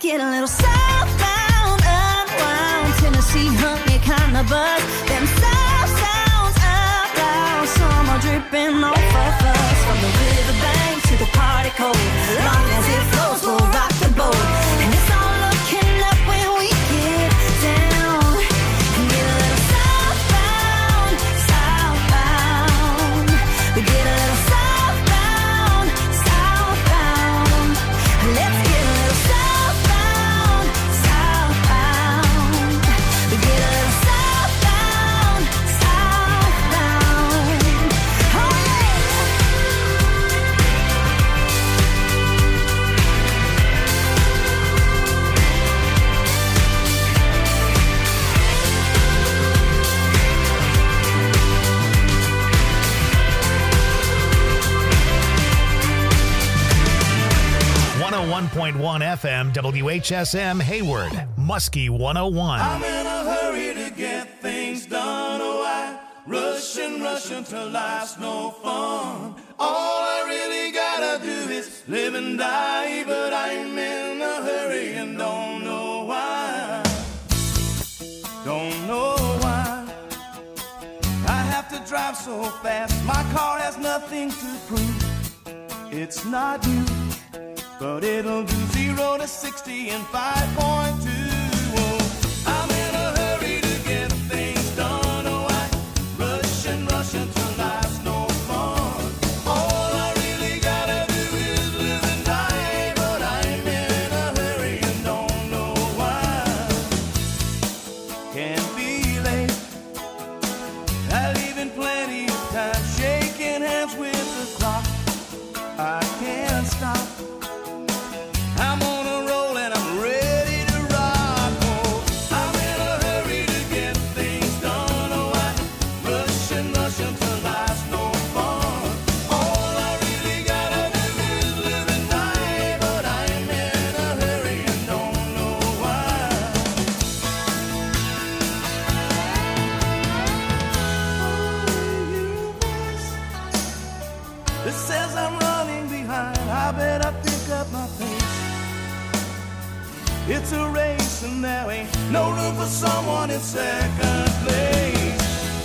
get a little southbound, unwound. Tennessee hunk me kind of buzz. Them south sounds out loud. Summer dripping off of us. From the riverbank to the party cold. Long as it flows, we'll rock the boat. And it's all looking up when we get down. And get a little southbound, southbound. We get a little southbound, southbound. Let's get a little southbound, southbound. We get a little southbound, southbound. Oh yeah. .1 FM, WHSM, Hayward, Muskie 101. I'm in a hurry to get things done. Oh, I rush until life's no fun. All I really gotta do is live and die, but I'm in a hurry and don't know why. Don't know why I have to drive so fast. My car has nothing to prove. It's not you, but it'll do 0 to 60 in 5.2. Oh, I'm in a hurry to get things done. Oh, I rush until life's no fun. All I really gotta do is live and die, but I'm in a hurry and don't know why. Can't be late. I leave in plenty of time, shaking hands with the clock. I can't stop. I'm on a roll and I'm ready to rock. Oh, I'm in a hurry to get things done. Oh, I rush until life's no fun. All I really gotta do is live and die, but I'm in a hurry and don't know why. It says I'm running behind. I better pick up my pace. It's a race and there ain't no room for someone in second place.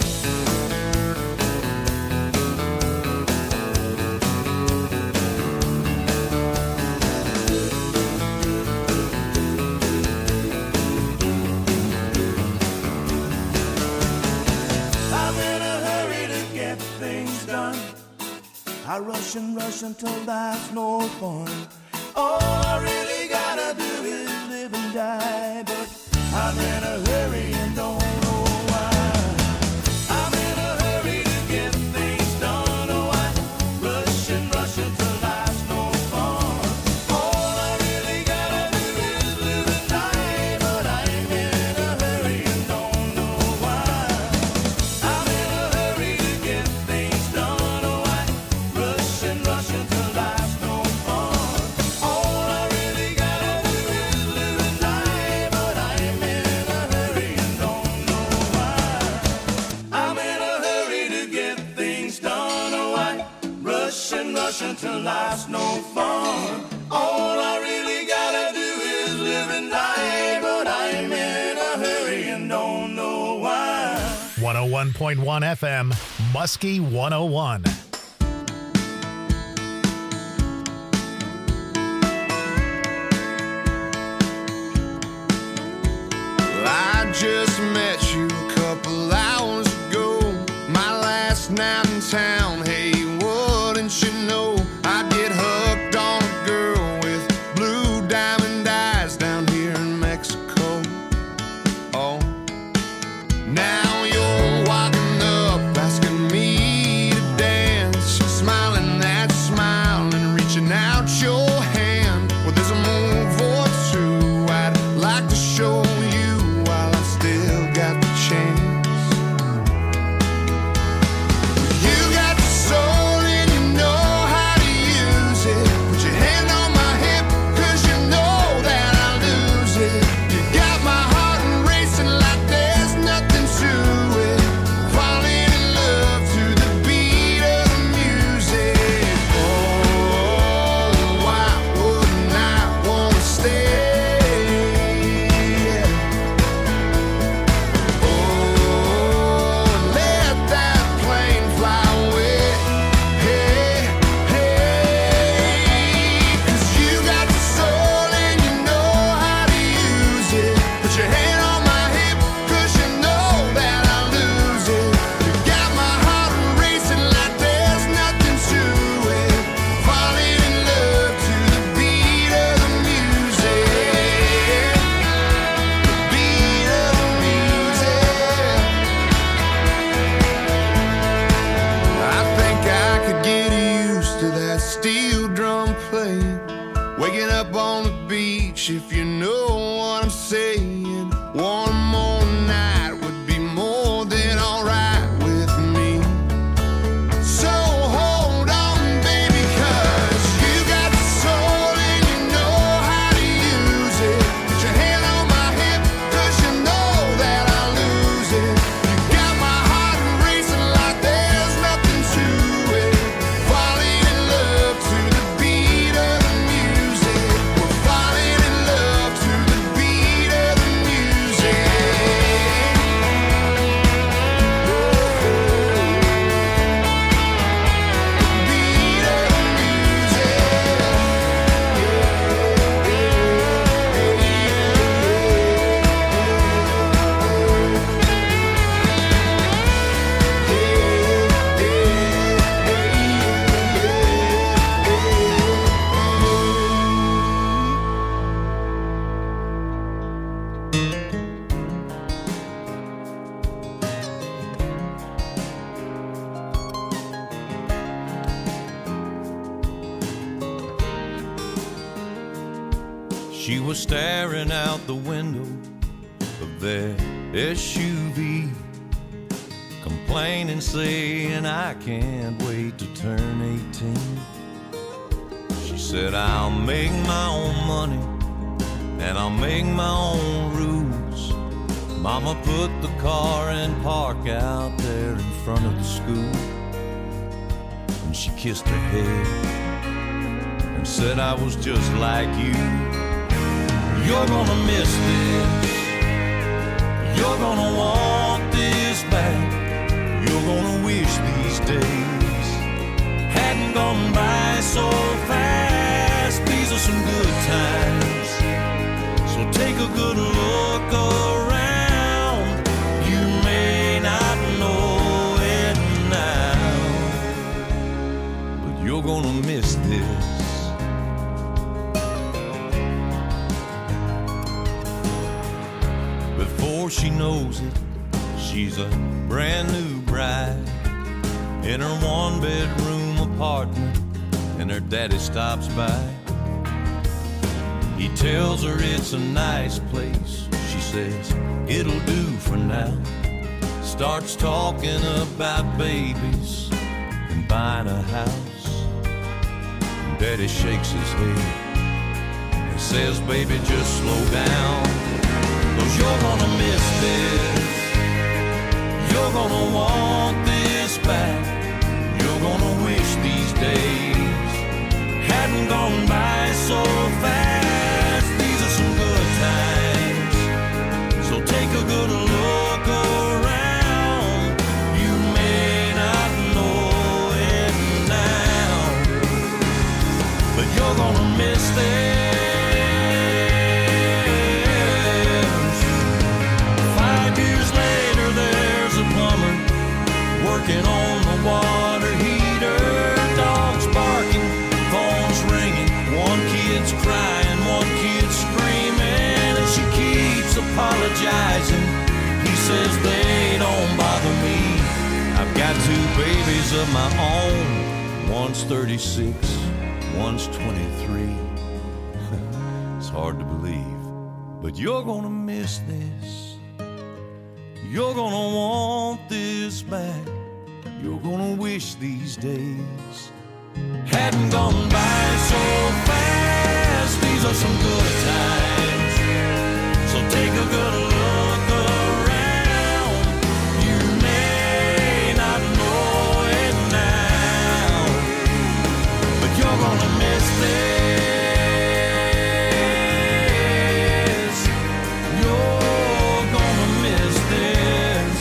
I'm in a hurry to get things done. I rush until life's no fun. All I really gotta do is live and die, but I'm in a hurry and don't know why. I'm in a hurry to get things done. Oh, I rush until life's no fun. All I really gotta do is live and die, but I'm in a hurry and don't know why. I'm in a hurry to get things done. Oh, I rush until life's no fun. All I really gotta do is live and die, but I'm in a hurry and don't know why. I'm in a hurry to get things done. Oh, I rush until life's no fun. All I really gotta do is live and die, but I'm in a hurry and don't know why. 101.1 FM, Muskie 101. I just met you a couple hours ago. My last night in town. Hey, wouldn't you know I'd get hooked on a girl with blue diamond eyes down here in Mexico. Oh, now you're walking up asking me to dance, smiling that smile and reaching out your hand. Well, there's a move or two I'd like to show you while I still got much if you know what I'm saying. One more night would be more than alright with me. So hold on, baby, 'cause you got the soul and you know how to use it. Put your hand on my hip, 'cause you know that I'll lose it. You got my heart racing like there's nothing to it. Falling in love to the beat of the music. We're falling in love to the beat of the music. Beat of the She was staring out the window of their SUV, complaining, saying, I can't wait to turn 18. She said, I'll make my own money and I'll make my own rules. Mama put the car in park out there in front of the school, and she kissed her head and said, I was just like you. You're gonna miss this. You're gonna want this back. You're gonna wish these days hadn't gone by so fast. These are some good times, so take a good look around. You may not know it now, but you're gonna miss this. Before she knows it, she's a brand new bride in her one-bedroom apartment, and her daddy stops by. He tells her it's a nice place. She says, it'll do for now. Starts talking about babies and buying a house. And Daddy shakes his head and says, baby, just slow down. 'Cause you're gonna miss this. You're gonna want this back. You're gonna wish these days hadn't gone by so fast. These are some good times, so take a good look around. You may not know it now, but you're gonna miss this. Working on the water heater, dogs barking, phones ringing, one kid's crying, one kid's screaming, and she keeps apologizing. He says they don't bother me. I've got two babies of my own. One's 36, one's 23. It's hard to believe, but you're gonna miss this. You're gonna want this back. You're gonna wish these days hadn't gone by so fast. These are some good times, so take a good look around. You may not know it now, but you're gonna miss this. You're gonna miss this.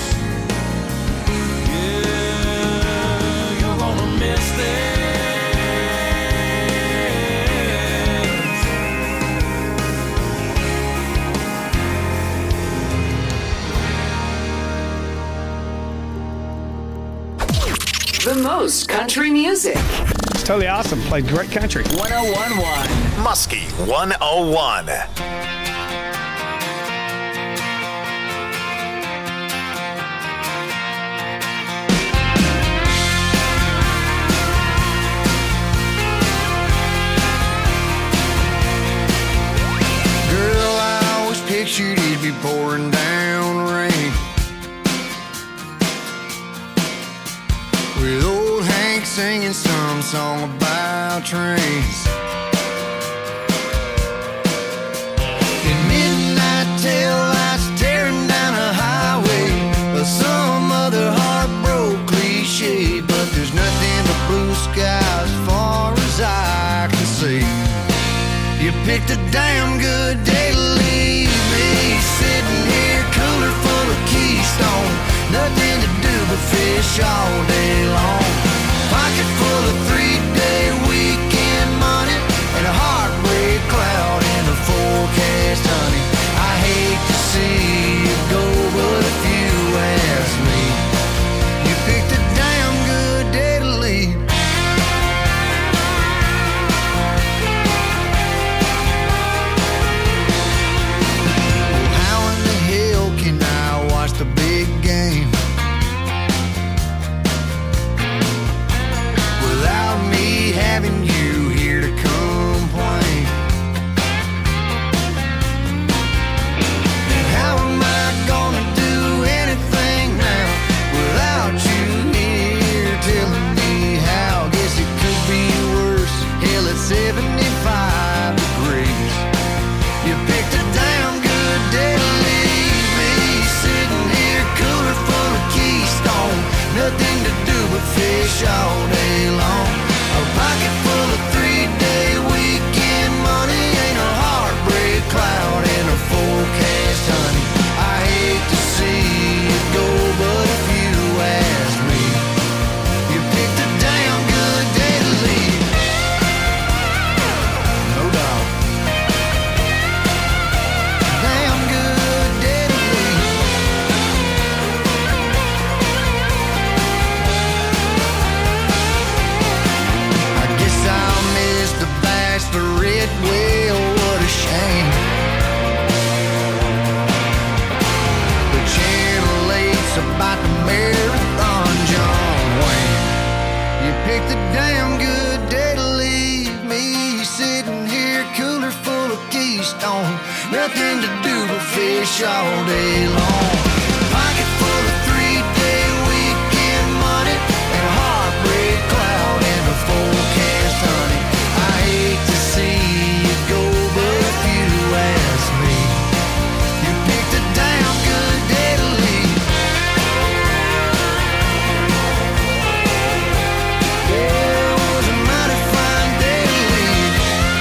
The most country music. It's totally awesome. Played great country. 101.1 Muskie 101. pouring down rain. With old Hank singing some song about trains. In midnight tail lights tearing down a highway, or some other heartbroken cliche. But there's nothing but blue sky as far as I can see. You picked a damn good day to leave me, sitting here cooler full of Keystone. Nothing to do but fish all day long. Pocket full of 3-day weekend money, and a heartbreak cloud in the forecast, honey. I hate to see you go, but if you ask me, you picked a damn good day to leave. Well, how in the hell can I watch the big game without me having you here to complain? And how am I gonna do anything now without you here telling me how? Guess it could be worse. Hell, it's 75 degrees. You picked a damn good day to leave me, sitting here cooler full of Keystone. Nothing to do but fish all day long. A pocket full of 3-day weekend money, ain't a heartbreak cloud in a forecast, honey. I hate to see it go, but if you ask me, you picked a damn good day to leave. No doubt. Damn good day to leave. I guess I'll miss the bachelorette. Well, what a shame. The Channel 8's about the marathon, John Wayne. You picked a damn good day to leave me, sitting here cooler full of Keystone. Nothing to do but fish all day long. Pocket full of 3-day weekend money, and a heartbreak cloud in the forecast, honey. I hate to see you go, but if you ask me, you picked a damn good day to leave. Yeah, it was a mighty fine day to leave.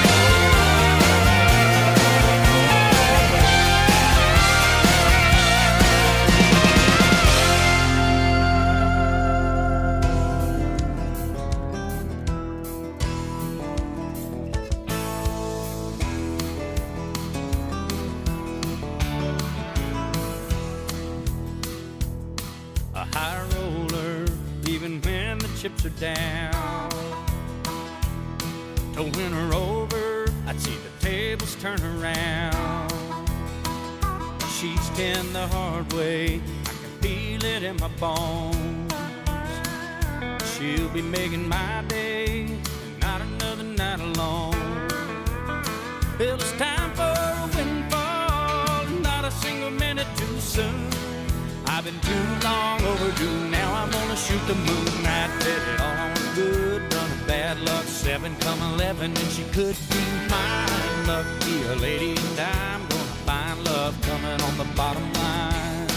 A high roller, even when the chips are down. To win her over, I'd see the tables turn around. She's been the hard way, I can feel it in my bones. She'll be making my day, not another night alone. Well, it's time for a windfall, not a single minute too soon. I've been too long overdue, now I'm gonna shoot the moon. I bet it all on the good run of bad luck, 7 come 11, and she could be mine. Lucky a lady, and I'm gonna find love coming on the bottom line.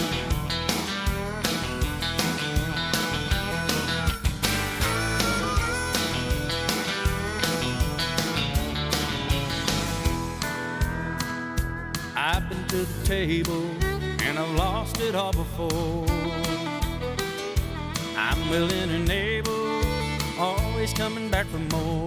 I've been to the table, and I've lost it all before. I'm willing and able, always coming back for more.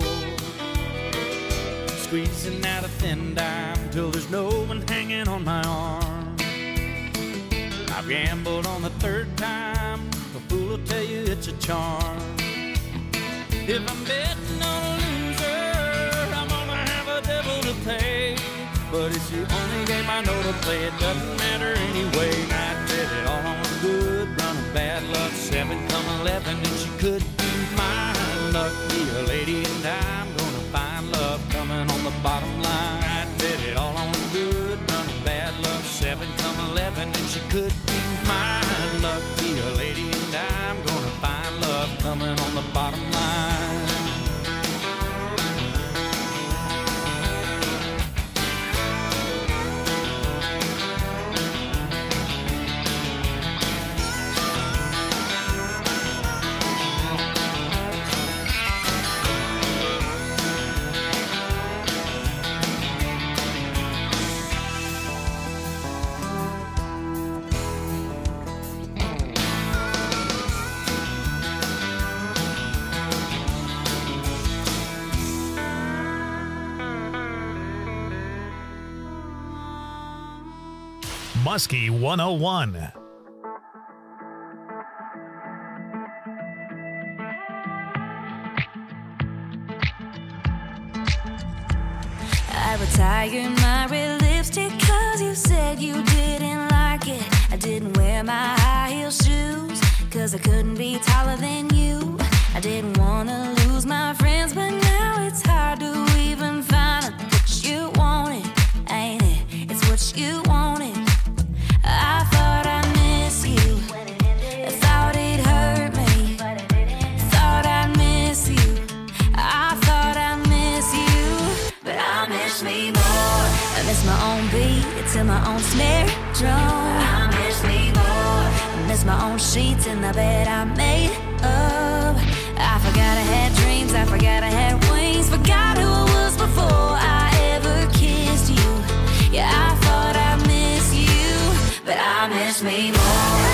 Squeezing out a thin dime till there's no one hanging on my arm. I've gambled on the 3rd time, a fool will tell you it's a charm. If I'm betting on a loser, I'm gonna have a devil to pay. But it's the only game I know to play, it doesn't matter anyway. I bet it all on a good run of bad luck, 7 come 11, and she could be mine. Lucky a lady, and I'm gonna find love coming on the bottom line. I bet it all on a good run of bad luck, 7 come 11. Muskie 101. I retired my red lipstick cause you said you didn't like it. I didn't wear my high heel shoes cause I couldn't be taller than you. I didn't wanna lose my friends, but now it's hard to even find what you wanted, ain't it? It's what you wanted. I thought I miss you, I thought it hurt me, thought I'd miss you, I thought I miss you, but I miss me more. I miss my own beat to my own snare drum. I miss me more. I miss my own sheets in the bed I made up. I forgot I had dreams, I forgot I had wings, forgot who I was before I ever kissed you. Yeah, I thought I miss you, but I miss me more.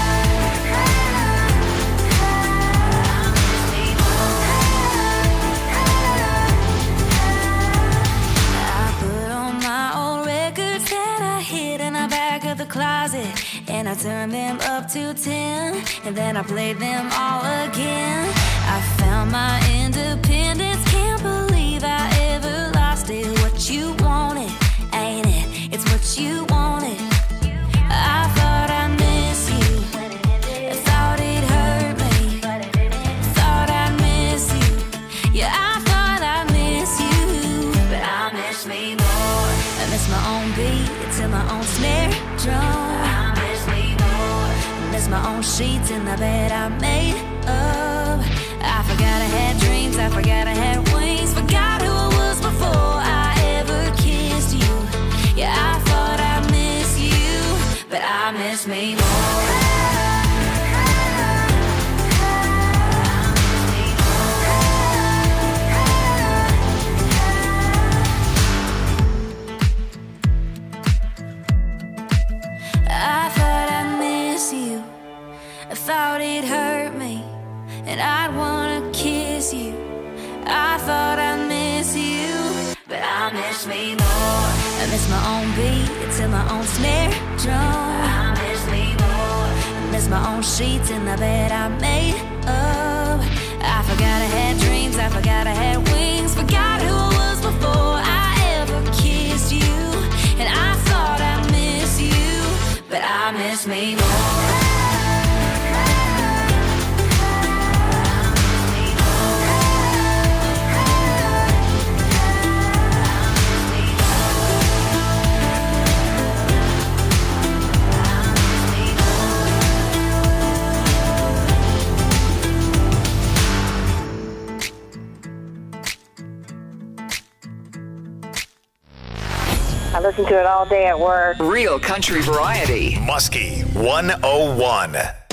Closet, and I turned them up to 10, and then I played them all again. I found my independence, can't believe I ever lost it. What you wanted, ain't it? It's what you wanted. I thought I miss you, I thought it hurt me, thought I miss you. Yeah, I thought I miss you, but I miss me more. I miss my own beat to my own snare drum. I miss me more. I miss my own sheets in the bed I made up. I forgot I had dreams, I forgot I had wings, forgot who I was before I ever kissed you. Yeah, I thought I miss you, but I miss me more. I thought I miss you, I thought it hurt me, and I'd wanna kiss you. I thought I miss you, but I miss me more. I miss my own beat to my own snare drum. I miss me more. I miss my own sheets in the bed I made up. I forgot I had dreams, I forgot I had wings, forgot who I was before I ever kissed you. And I thought I miss you, but I miss me more. I listen to it all day at work. Real country variety. Muskie 101.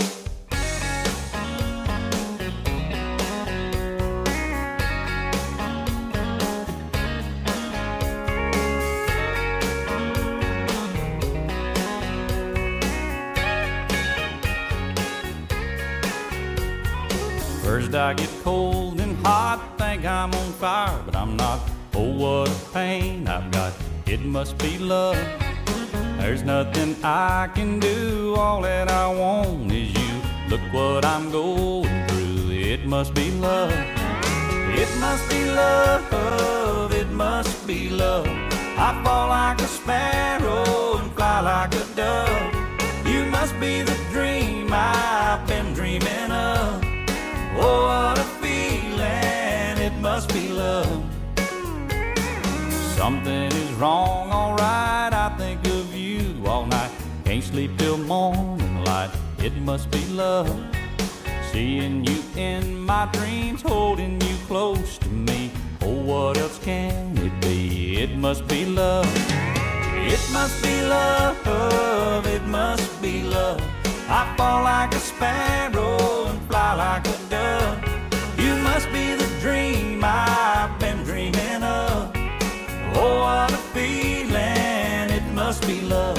First I get cold and hot, think I'm on fire, but I'm not. Oh, what a pain I've got. It must be love. There's nothing I can do. All that I want is you. Look what I'm going through. It must be love. It must be love. It must be love. I fall like a sparrow and fly like a dove. You must be the dream I've been dreaming of. Oh, what a feeling. It must be love. Something is wrong, alright. I think of you all night. Can't sleep till morning light. It must be love. Seeing you in my dreams, holding you close to me. Oh, what else can it be? It must be love. It must be love. It must be love. I fall like a sparrow and fly like a dove. You must be the dream I've been dreaming of. Oh, what a feeling, it must be love.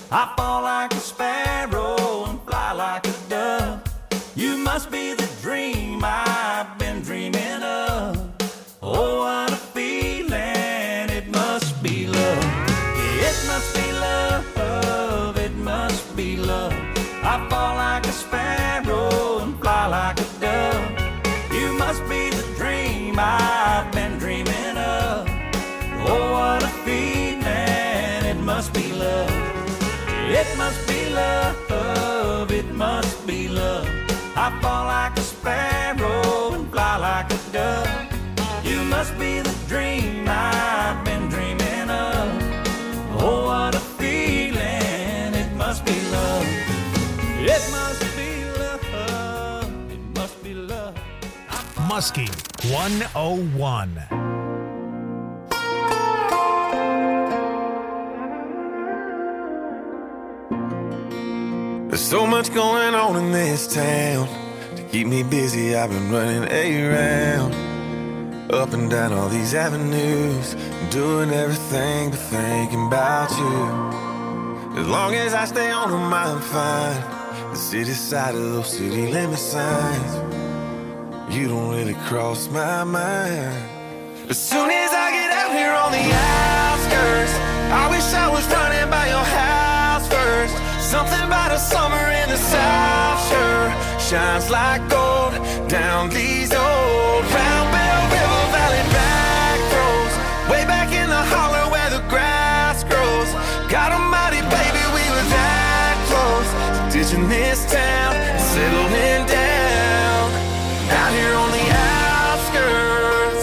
I fall like a sparrow and fly like a dove. You must be the dream I've been dreaming of. Oh, what a feeling, it must be love. It must be love, it must be love. I fall like a sparrow and fly like a dove. You must be the dream I've been dreaming of. Oh, what a feeling, it must be love. It must be love, it must be love. I fall like a sparrow and fly like a dove. You must be the dream I've been dreaming of. Oh, what a feeling, it must be love. It must be love, it must be love. Muskie 101. There's so much going on in this town. To keep me busy, I've been running around, up and down all these avenues, doing everything but thinking about you. As long as I stay on them, I'm fine. The city side of those city limit signs, you don't really cross my mind. As soon as I get out here on the outskirts, I wish I was running by your house first. Something about a summer in the South sure shines like gold down these old Round Bell River Valley back roads, way back in the holler where the grass grows. God almighty, baby, we were that close to ditching this town and settling down out here on the outskirts.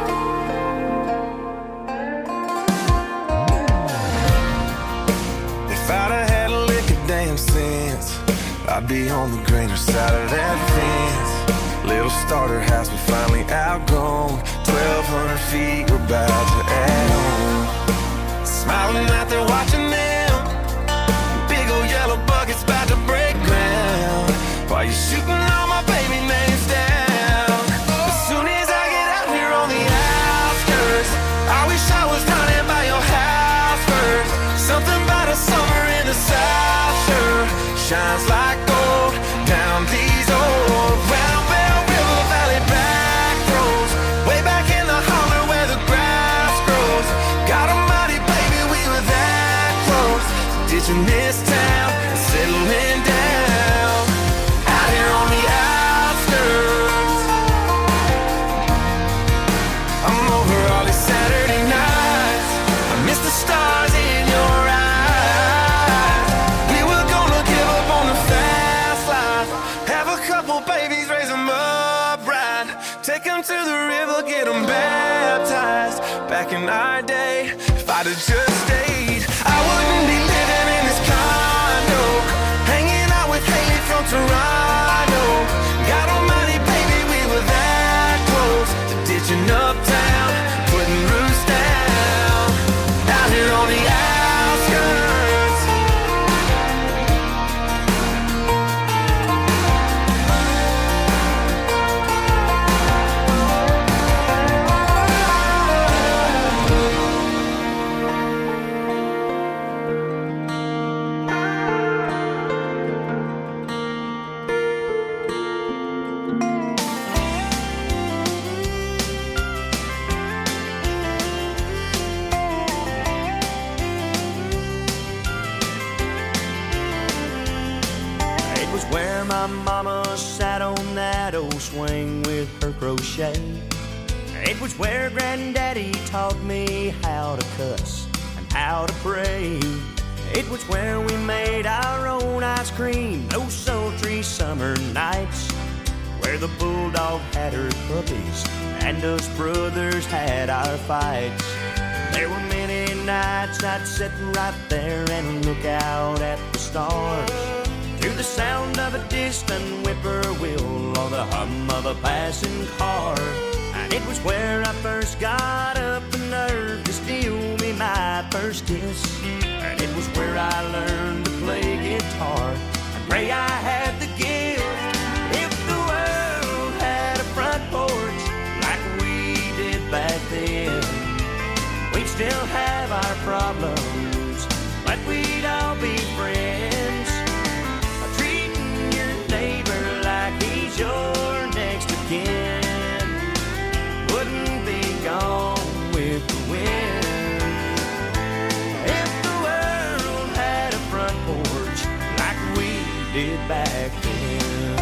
If I'd have had a lick of damn sense, I'd be on the greener side of that fence. Little starter house we finally outgrown, 1,200 feet we're about to add on. Smiling out there watching them, big old yellow buckets about to break ground, while you're shooting all my baby names down. As soon as I get out here on the outskirts, I wish I was running by your house first. Something about a summer in the South sure shines like gold down these old Round Bell River Valley back roads, way back in the holler where the grass grows. God almighty, baby, we were that close to ditching this town and settling down out here on the outskirts. I'm over all these Saturday nights, I miss the stars in your eyes. We were gonna give up on the fast life, have a couple babies, raise them up right, take them to the river, get them baptized. Back in our day, if I'd have just stayed, I wouldn't be living in this condo, hanging out with Haley from Toronto. God almighty, baby, we were that close to ditching uptown, putting roots down out here on the outskirts. It was where my mama sat on that old swing with her crochet. It was where Granddaddy taught me how to cuss and how to pray. It was where we made our own ice cream those sultry summer nights, where the bulldog had her puppies and us brothers had our fights. There were many nights I'd sit right there and look out at the stars, to the sound of a distant whippoorwill or the hum of a passing car. And it was where I first got up the nerve to steal me my first kiss. And it was where I learned to play guitar and pray I had the gift. If the world had a front porch like we did back then, we'd still have our problems, but we'd all be friends. back then.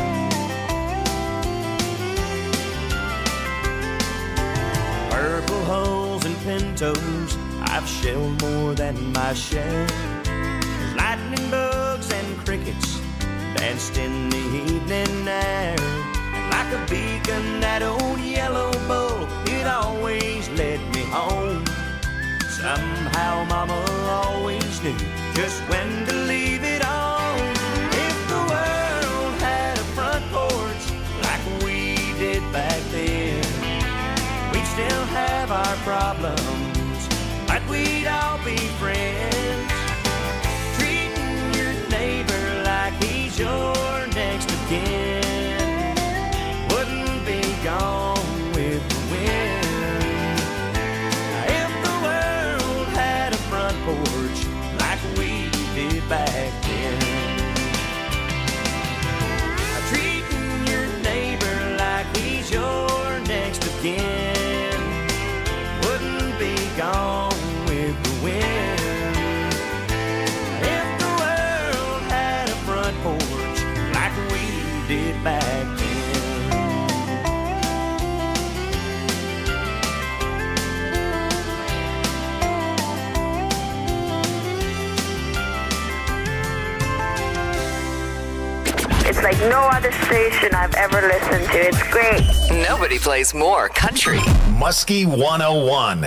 Purple hulls and pintos, I've shelled more than my share. Lightning bugs and crickets danced in the evening air. And like a beacon, that old yellow bull, it always led me home. Somehow mama always knew just when to leave it on. If the world had a front porch like we did back then, we'd still have our problems, but we'd all be friends. Treating your neighbor like he's your next of kin wouldn't be gone with the wind. If the world had a front porch like we did back then, treating your neighbor like he's your next of kin wouldn't be gone with the wind. If the world had a front porch like we did back then. It's like no other station I've ever listened to. It's great. Nobody plays more country. Muskie 101.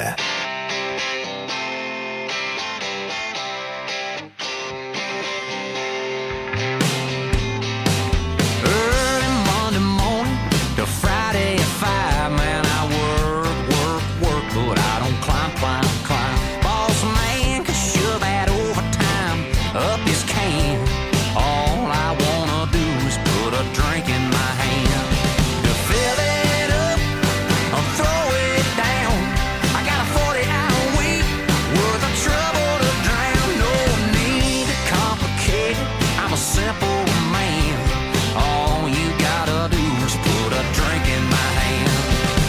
Early Monday morning to Friday at 5, man, I work, but I don't climb. Boss man can shove that overtime up his can. All I wanna do is put a drink in my hand. To fill it up or throw it down, I got a 40-hour week worth of trouble to drown. No need to complicate it, I'm a simple man. All you gotta do is put a drink in my hand.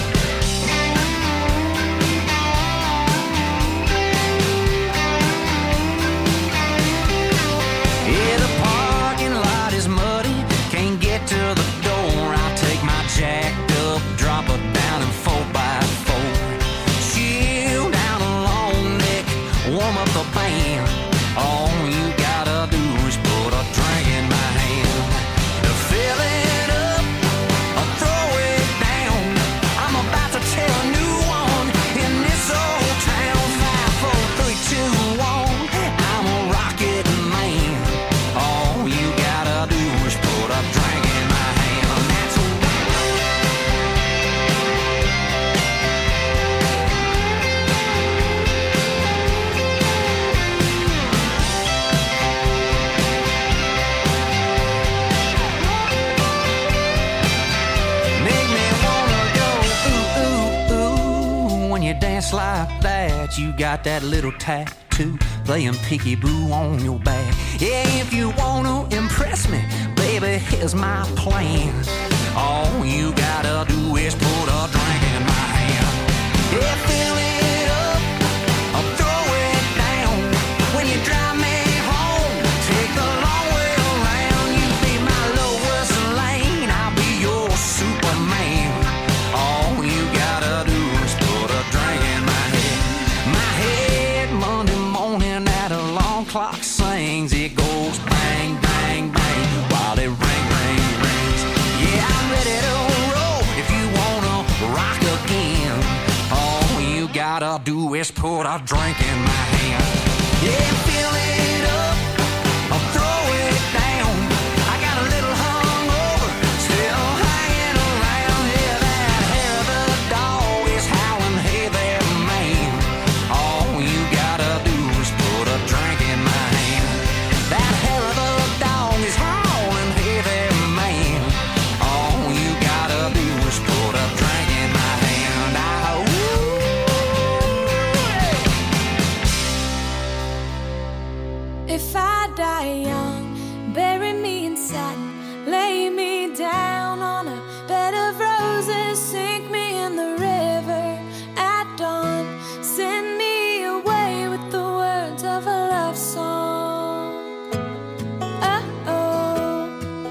Yeah, the parking lot is muddy, can't get to the door. I'll take my jacked up, drop her down in 4x4. Chill down a long neck, warm up the band. All you gotta do is put a drink in my hand. To fill it up or throw it down, I'm about to tell a new one in this old town. 5, 4, 3, 2, 1, I'm a rocket man. All you gotta do is put a drink in my hand. And that's make me wanna go ooh, ooh, ooh. When you dance like that, you got that little tattoo playing peekaboo on your back. Yeah, if you wanna impress me, baby, here's my plan. All you gotta do is put a drink in my hand. Yeah, fill it up or throw it down. When you drive me home, take the long way around. You be my lowest lane, I'll be your Superman. All you gotta do is put a drink in my head. My head Monday morning, that alarm clock sings. It goes bang, bang, bang while it rings. Yeah, I'm ready to roll if you wanna rock again. All you gotta do is put a drink in my hand. Yeah, fill it up or throw it down. I got a little hungover, still hanging around. Yeah, that hair of the dog is howling, hey there, man. All you gotta do is put a drink in my hand. That hair of the dog is howling, hey there, man. All you gotta do is put a drink in my hand. If I die young, bury me in satin, lay me down on a bed of roses, sink me in the river at dawn, send me away with the words of a love song. Oh,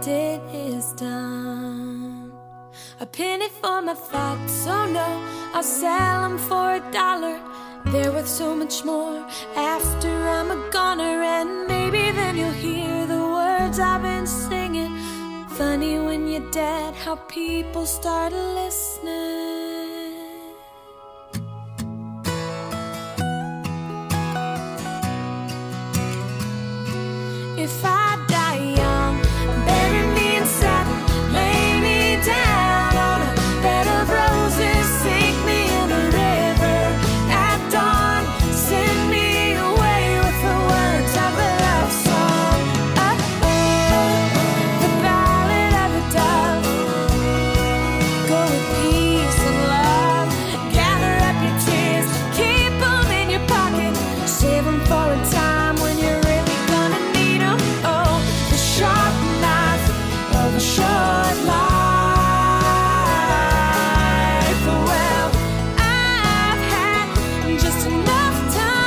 it is done. A penny for my thoughts, oh no, I'll sell them for $1. They're worth so much more after I'm a goner. And maybe then you'll hear the words I've been singing. Funny when you're dead, how people start listening. If I die young, bury me in satin, lay me down on a bed of roses, sink me in a river at dawn, send me away with the words of a love song. The ballad of the dove. Go with peace and love. Gather up your tears, keep them in your pocket, save them for a time when you're really gonna need them. Oh, the sharp knife of a short life. Well, I've had just enough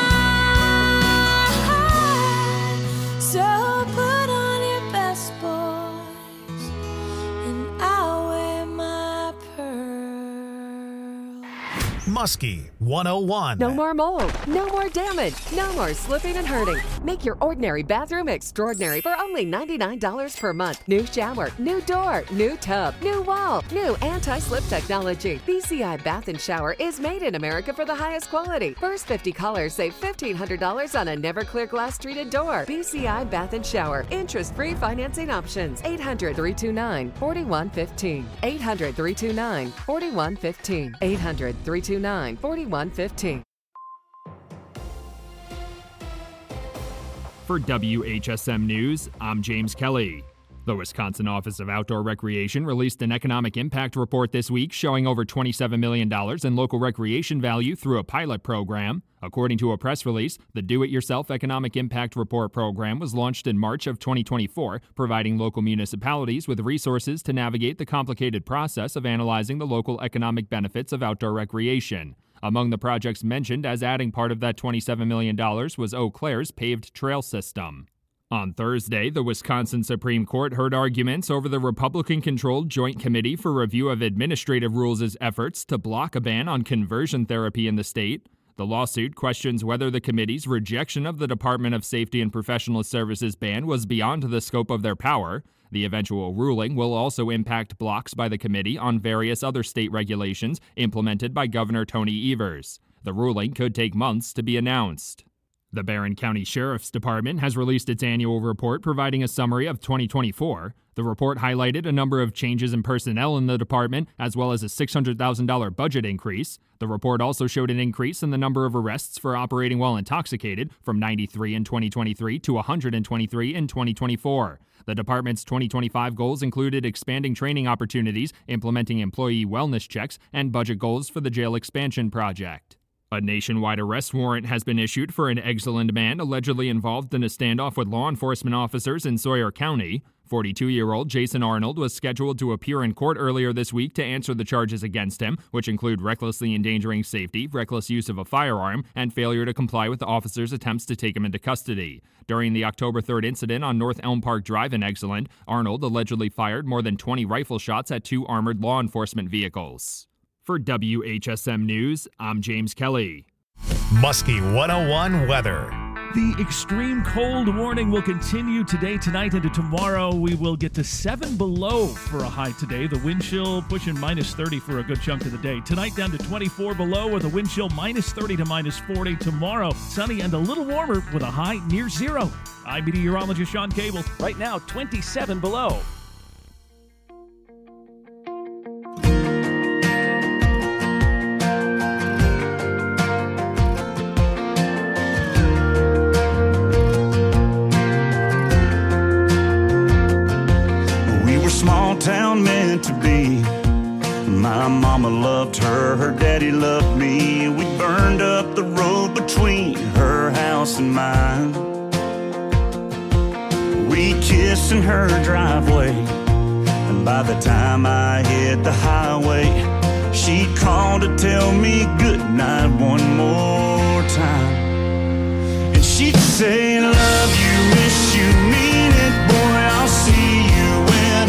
time. So put on your best, boys, and I'll wear my pearl. Muskie 101. No more mold, no more damage, no more slipping and hurting. Make your ordinary bathroom extraordinary for only $99 per month. New shower, new door, new tub, new wall, new anti-slip technology. BCI Bath and Shower is made in America for the highest quality. First 50 callers save $1,500 on a never clear glass treated door. BCI Bath and Shower. Interest-free financing options. 800-329-4115. 800-329-4115. 800-329-4115. For WHSM News, I'm James Kelly. The Wisconsin Office of Outdoor Recreation released an economic impact report this week showing over $27 million in local recreation value through a pilot program. According to a press release, the Do-It-Yourself Economic Impact Report program was launched in March of 2024, providing local municipalities with resources to navigate the complicated process of analyzing the local economic benefits of outdoor recreation. Among the projects mentioned as adding part of that $27 million was Eau Claire's paved trail system. On Thursday, the Wisconsin Supreme Court heard arguments over the Republican-controlled Joint Committee for Review of Administrative Rules' efforts to block a ban on conversion therapy in the state. The lawsuit questions whether the committee's rejection of the Department of Safety and Professional Services ban was beyond the scope of their power. The eventual ruling will also impact blocks by the committee on various other state regulations implemented by Governor Tony Evers. The ruling could take months to be announced. The Barron County Sheriff's Department has released its annual report providing a summary of 2024. The report highlighted a number of changes in personnel in the department, as well as a $600,000 budget increase. The report also showed an increase in the number of arrests for operating while intoxicated, from 93 in 2023 to 123 in 2024. The department's 2025 goals included expanding training opportunities, implementing employee wellness checks, and budget goals for the jail expansion project. A nationwide arrest warrant has been issued for an Exeland man allegedly involved in a standoff with law enforcement officers in Sawyer County. 42-year-old Jason Arnold was scheduled to appear in court earlier this week to answer the charges against him, which include recklessly endangering safety, reckless use of a firearm, and failure to comply with the officers' attempts to take him into custody. During the October 3rd incident on North Elm Park Drive in Exeland, Arnold allegedly fired more than 20 rifle shots at 2 armored law enforcement vehicles. For WHSM News, I'm James Kelly. Muskie 101 weather. The extreme cold warning will continue today, tonight, into tomorrow. We will get to 7 below for a high today. The wind chill pushing minus 30 for a good chunk of the day. Tonight down to 24 below with a wind chill minus 30 to minus 40. Tomorrow, sunny and a little warmer with a high near 0. I'm meteorologist Sean Cable. Right now, 27 below. Small town meant to be. My mama loved her, her daddy loved me. We burned up the road between her house and mine. We kissed in her driveway, and by the time I hit the highway, she'd call to tell me goodnight one more time. And she'd say, love you, miss you, mean it, boy, I'll see you when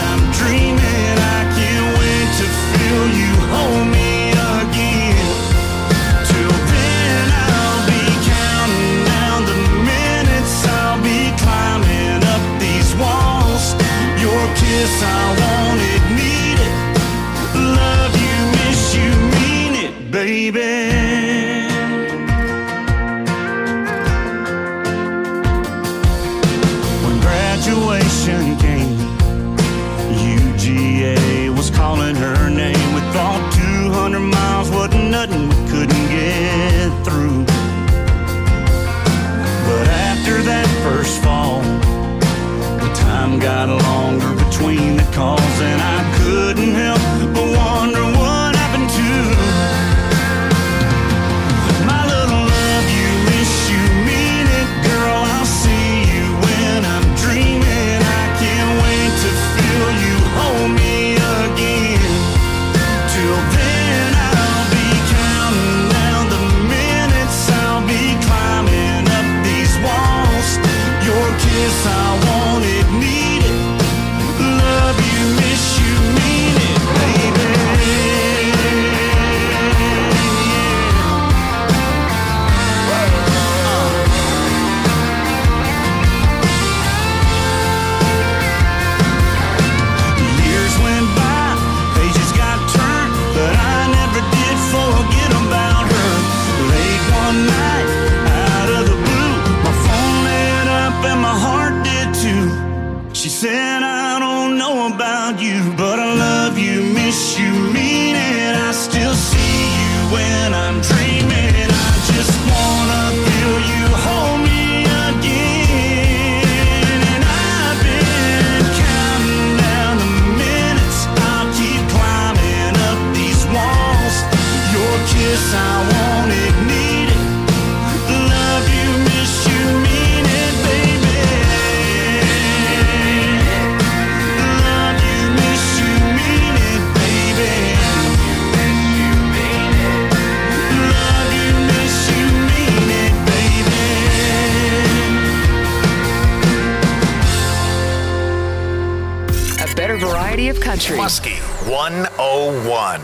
variety of country. Muskie 101.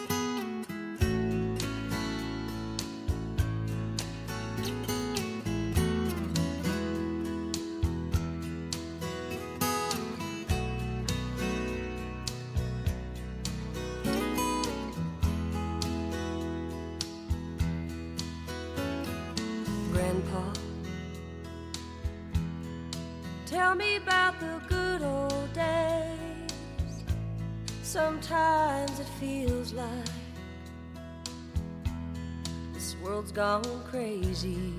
Grandpa, tell me about the good old days. Sometimes it feels like this world's gone crazy.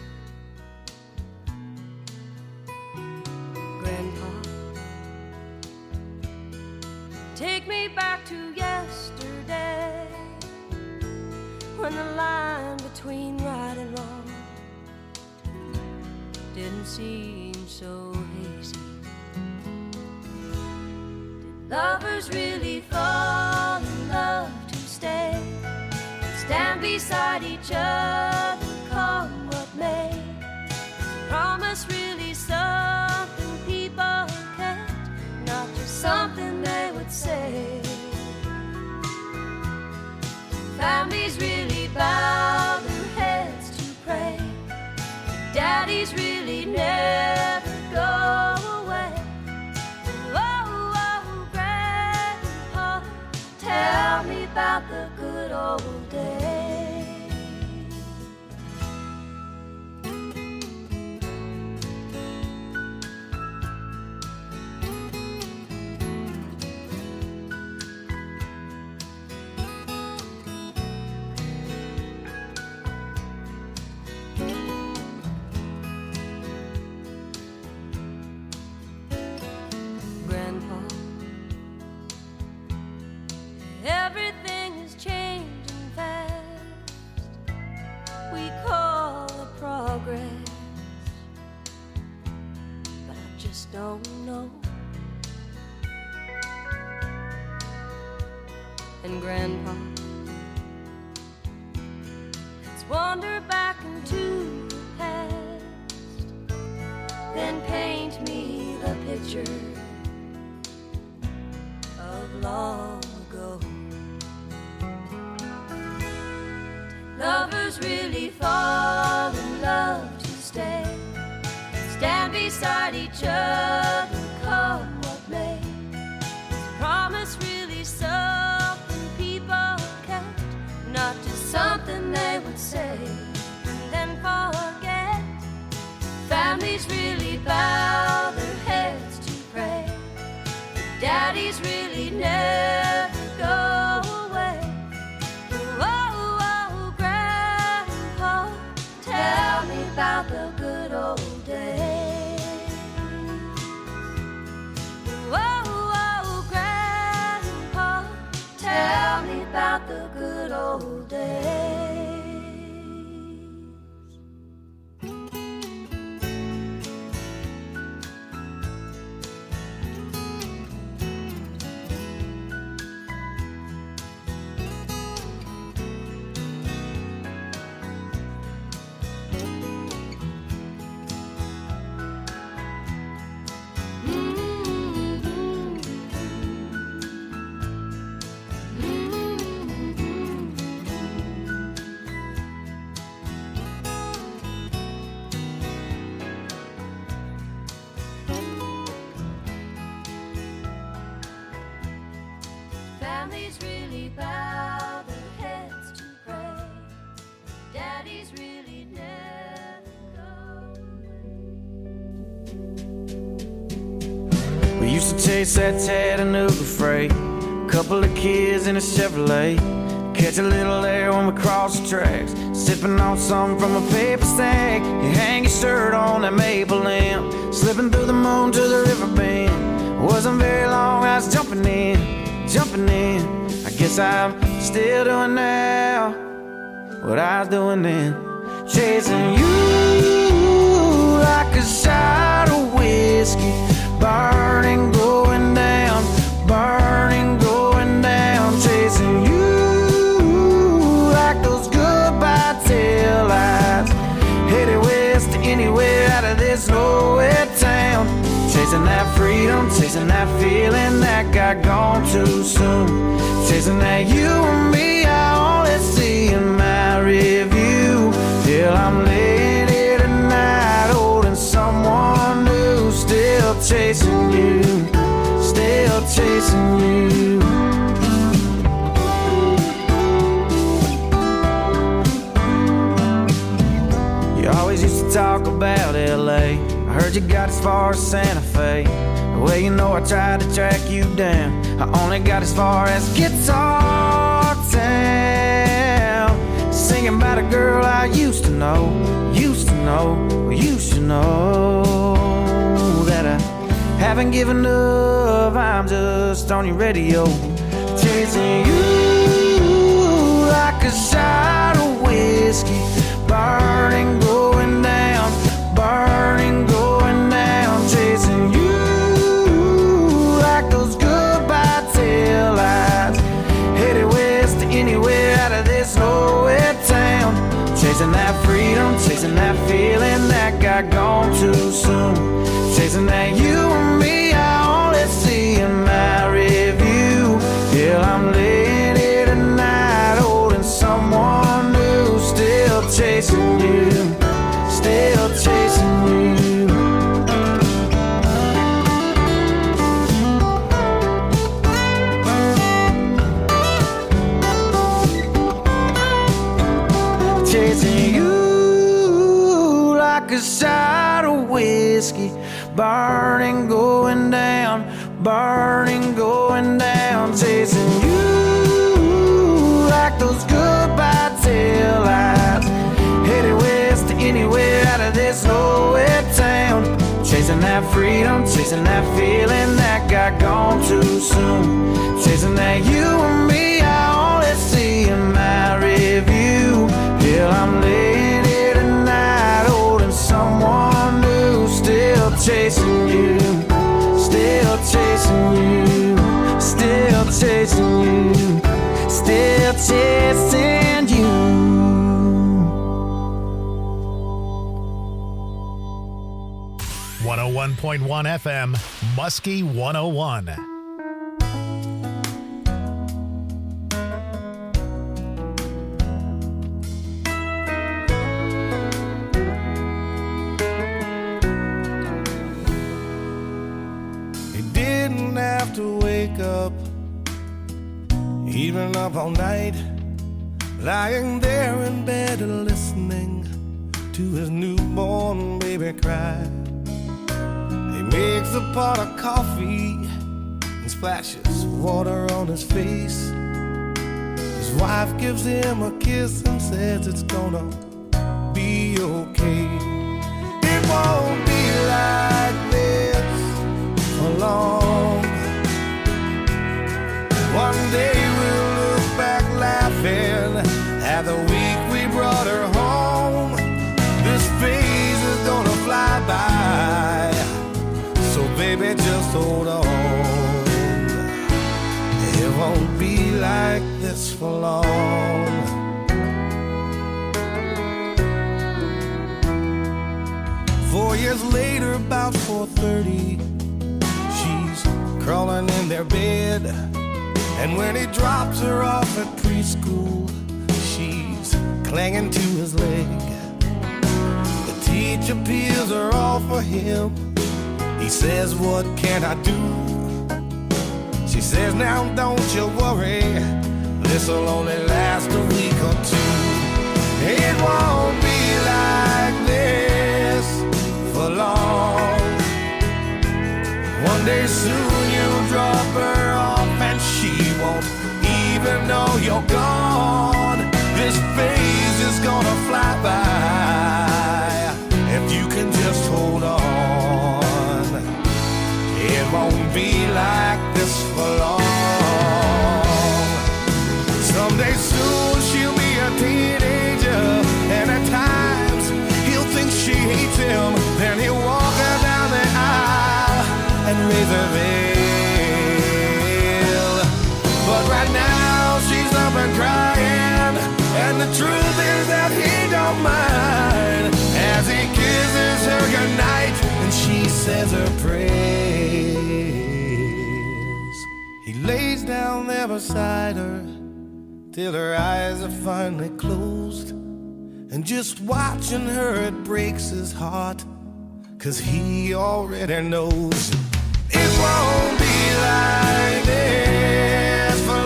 Grandpa, take me back to yesterday, when the line between right and wrong didn't seem so hazy. Did lovers really fall in love to stay, stand beside each other, come what may? Is promise really something people can't, not just something they would say? Families really bow their heads to pray, daddies really never go away. Oh, oh, Grandpa, tell me about the good old days. Grandpa, everything is changing fast. We call it progress, but I just don't know. And Grandpa, let's wander back into the past, then paint me the picture of long ago. Did lovers really fall in love to stay, stand beside each other, come what may? Is promise really something people kept, not just something they would say and then forget? Families really bow their heads to pray, daddies really never go away. Oh, oh, Grandpa, tell me about the good old days. Oh, oh, Grandpa, tell me about the good old days. Families really bow their heads to pray, daddies really never go. We used to chase that Chattanooga freight, couple of kids in a Chevrolet, catch a little air when we cross the tracks, sipping on something from a paper stack. You hang your shirt on that maple limb, slipping through the moon to the river bend. Wasn't very long, I was jumping in. I guess I'm still doing now what I was doing then, chasing you like a shot of whiskey, burning, going down, chasing you like those goodbye taillights, headed west to anywhere out of this nowhere town, Chasing that freedom, chasing that feeling that got gone too soon. Chasing that you and me, I only see in my review. Till I'm laying here tonight, holding someone new. Still chasing you, still chasing you. You always used to talk about LA. I heard you got as far as Santa Fe. Well, you know I tried to track you down. I only got as far as Guitar Town. Singing about a girl I used to know, used to know, used to know. That I haven't given up, I'm just on your radio. Chasing you like a shot of whiskey. Burning, going down, burning, going down. Chasing you like those goodbye taillights. Headed west to anywhere out of this nowhere town. Chasing that freedom, chasing that feeling that got gone too soon. Chasing that you and me, I only see in my review. Till I'm laying here tonight, holding someone new. Still chasing you, still chasing you. Chasing you like a shot of whiskey. Burning, going down, burning, going down. Chasing you like those goodbye taillights. Headed west to anywhere out of this nowhere town. Chasing that freedom, chasing that feeling that got gone too soon. Chasing that you and me, I only see in my review. Till I'm laying here tonight, holding someone new. Still chasing you, still chasing you, still chasing you, still chasing you. 101.1 FM, Muskie 101. He didn't have to wake up, even up all night, lying there in bed listening to his newborn baby cry. He makes a pot of coffee and splashes water on his face. His wife gives him a kiss and says it's gonna be okay. It won't be like this for long. One day we'll look back laughing at the week we brought her home. This phase is gonna fly by, so baby just hold on. It won't be like this for long. 4 years later, about 4:30, she's crawling in their bed. And when he drops her off at preschool, she's clinging to his leg. The teacher peels her off for him. He says, what can I do? She says, now don't you worry, this'll only last a week or two. It won't be like this for long. One day soon you'll drop her off and she won't even know you're gone. This phase is gonna fly by if you can just hold on. It won't be like this for long. Someday soon she'll be a teenager, and at times he'll think she hates him. Then he'll walk her down the aisle and raise her veil. But right now she's up and crying, and the truth is that he don't mind as he kisses her goodnight and she says her prayer. beside her till her eyes are finally closed. And just watching her, it breaks his heart, 'cause he already knows it won't be like this for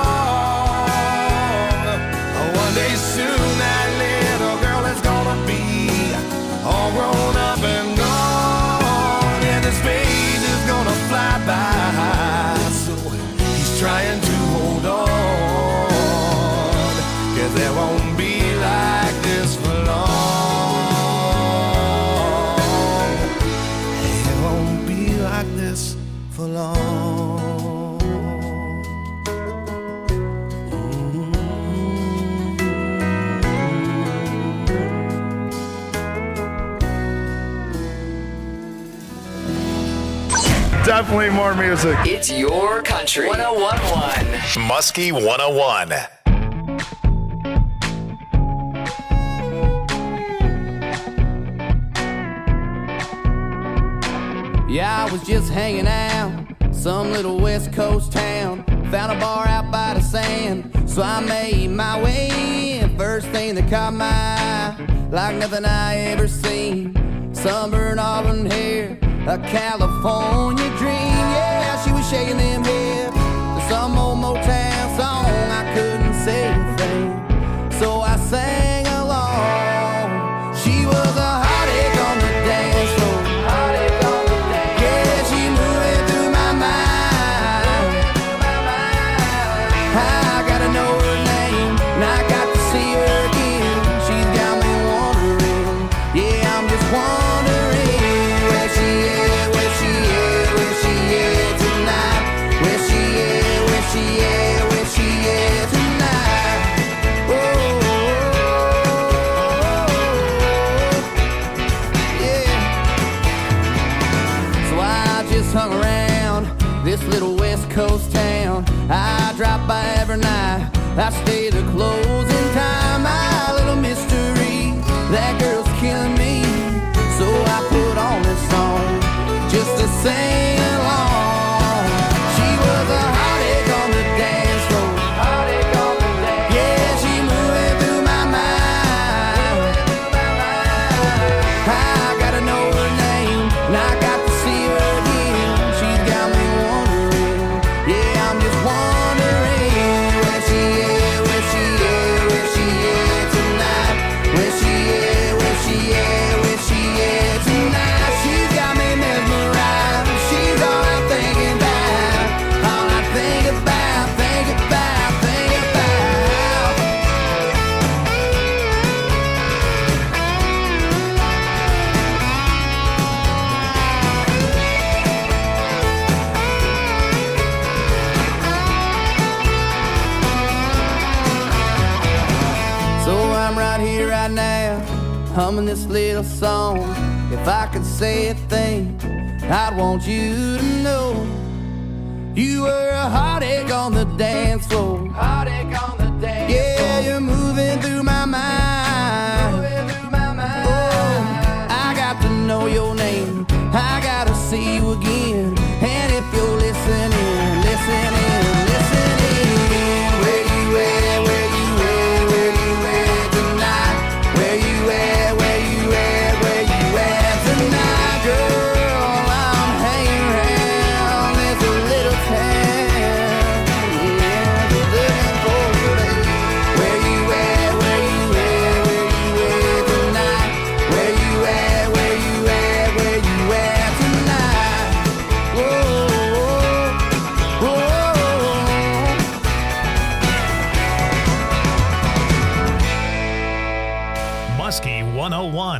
long. One day soon that little girl is gonna be all grown up and gone, and his face is gonna fly by. So he's trying to hold on, 'cause there won't be like this for long. It won't be like this for long. Definitely more music. It's your country. 101.1 Muskie 101. Yeah, I was just hanging out, some little West Coast town. Found a bar out by the sand, so I made my way in. First thing that caught my eye, like nothing I ever seen. Sunburned auburn hair, a California dream. Yeah, she was shaking them hips to some old Motown song. I couldn't say a thing, so I sang along. She was a heartache on the dance floor. This little West Coast town, I drop by every night. I stay to closing time. My little mystery, that girl's killing me. So I put on this song just to sing along. She was a heartache on the dance floor. Yeah, she moving through my mind. I gotta know her name, and I got to see her again. She's got me wondering. Yeah, I'm just wondering where she is, where she is, where she is tonight. Where she is, where she is, where she is tonight. She's got me mesmerized. She's all I'm thinking about. All I think about, think about, think about. So I'm right here, right now, humming this little song. If I could say a thing, I'd want you to know you were a heartache on the dance floor. Heartache on the dance floor. Yeah, you're moving through my mind. Moving through my mind. Oh, I got to know your name. I gotta see you again. And if you're listening, listening, listening, where you at, where you at, where you at tonight? Where you at, where you at, where you at tonight? Girl, I'm hanging around this little town. Yeah, just looking for you. Where you at, where you at, where you at tonight? Where you at, where you at, where you at tonight? Whoa, whoa, whoa. Muskie 101.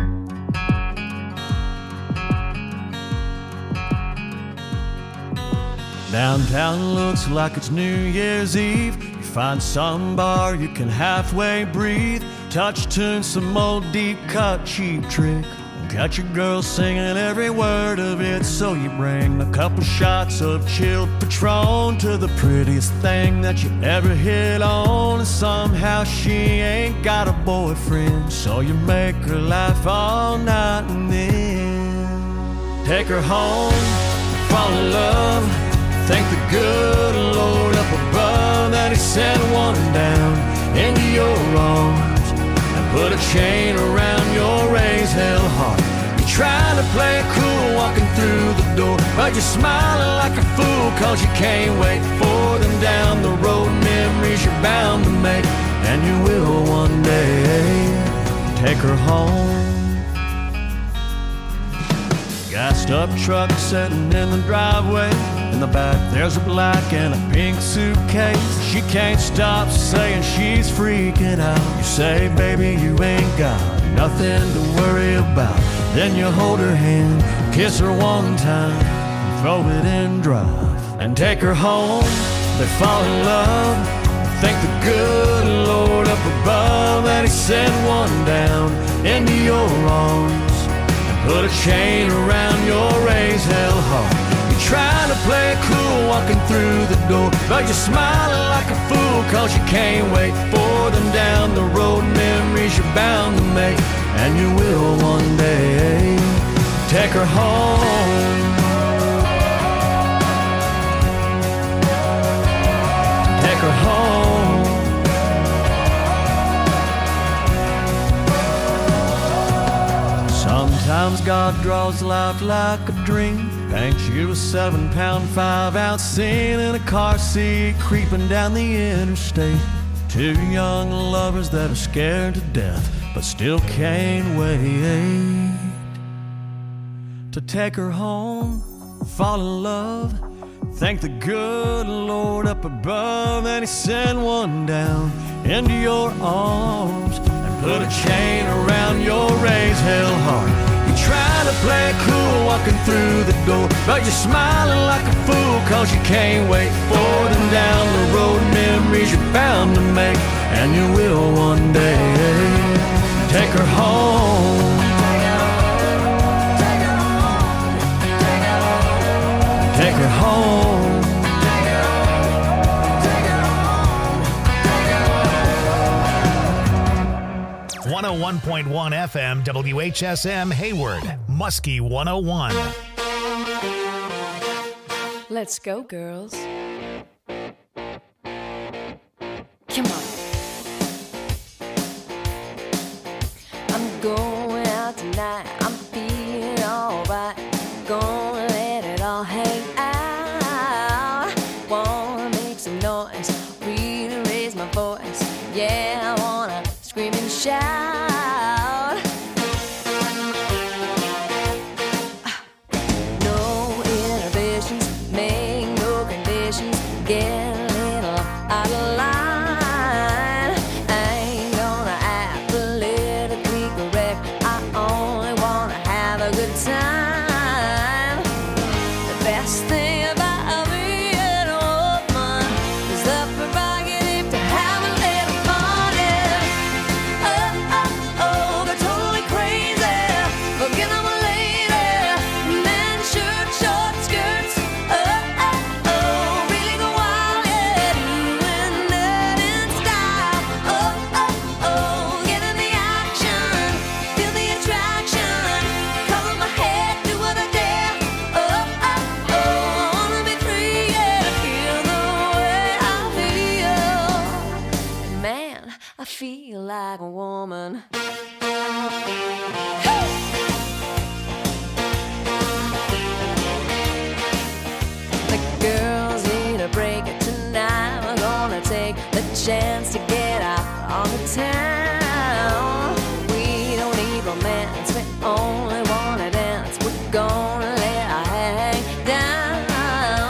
Downtown looks like it's New Year's Eve. You find some bar you can halfway breathe. Touch tune, some old deep cut cheap trick. Got your girl singing every word of it. So you bring a couple shots of chilled Patron to the prettiest thing that you ever hit on. And somehow she ain't got a boyfriend, so you make her laugh all night and then take her home, fall in love. Thank the good Lord up above sent one down into your arms and put a chain around your raised hell heart. You're trying to play it cool walking through the door, but you're smiling like a fool cause you can't wait for them down the road. Memories you're bound to make, and you will one day take her home. Gassed up truck sitting in the driveway. In the back there's a black and a pink suitcase. She can't stop saying she's freaking out. You say, baby, you ain't got nothing to worry about. Then you hold her hand, kiss her one time, and throw it in drive and take her home. They fall in love, thank the good Lord up above that he sent one down into your arms. Put a chain around your raised hell heart. You're trying to play it cool walking through the door, but you're smiling like a fool cause you can't wait for them down the road. Memories you're bound to make, and you will one day take her home. Take her home. Sometimes God draws life like a dream, paints you a 7-pound 5-ounce scene in a car seat creeping down the interstate. Two young lovers that are scared to death but still can't wait to take her home, fall in love, thank the good Lord up above that he sent one down into your arms and put a chain around your raised hell heart. You're trying to play it cool walking through the door, but you're smiling like a fool cause you can't wait for them down the road. Memories you're bound to make, and you will one day take her home. Take her home. 101.1 FM WHSM Hayward, Muskie 101. Let's go, girls. Come on. I'm going out tonight. I'm feeling alright. Gonna let it all hang out. Wanna make some noise, really raise my voice. Yeah, I wanna scream and shout. No inhibitions, make no conditions. Get a little out of line. I ain't gonna act politically correct. I only wanna have a good time. The best thing about being a woman is the prerogative to have a little fun. Yeah. Oh, oh, oh, they're totally crazy. Forget I'm a lady. Men, shirt, short skirts. Oh, oh, oh, really go wild, yeah. Doing that in style. Oh, oh, oh, get in the action. Feel the attraction. Cover my head, do what I dare. Oh, oh, oh, I wanna be free, yeah. Feel the way I feel. And man, I feel like a woman. The girls need a break tonight. We're gonna take the chance to get out on the town. We don't need romance, we only wanna dance. We're gonna